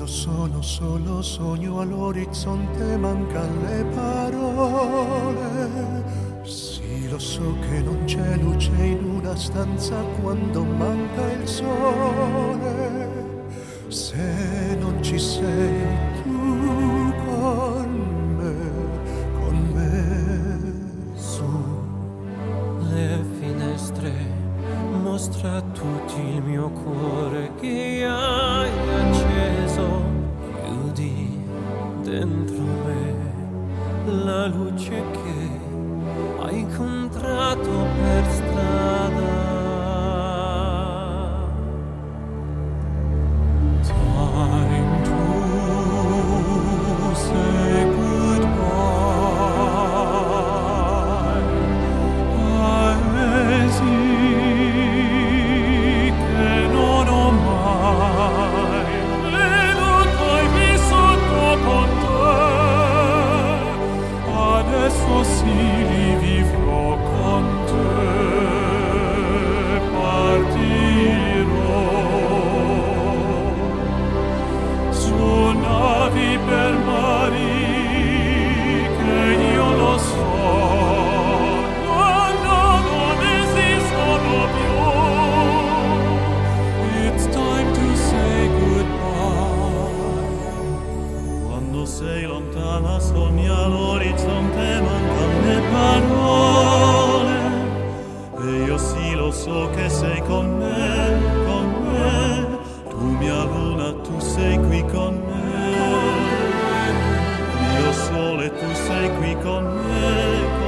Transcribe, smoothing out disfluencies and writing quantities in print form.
sono solo sogno, all'orizzonte mancan le parole. Sì, lo so che non c'è luce in una stanza quando manca il sole. Se non ci sei tu con me, su. Le finestre mostra a tutti il mio cuore che hai acceso. Chiudi dentro me la luce che hai incontrato per strada. Time to say goodbye. Paesi che non ho mai veduto e vissuto con te. Adesso sì li vivrò con te. Partirò su navi per mari che io lo so. Non esistono più. It's time to say goodbye. Quando sei lontana sogni all'orizzonte mancano le parole. E io sì lo so che sei con me, con me. Tu mia luna, tu sei qui con me. Io sole, tu sei qui con me.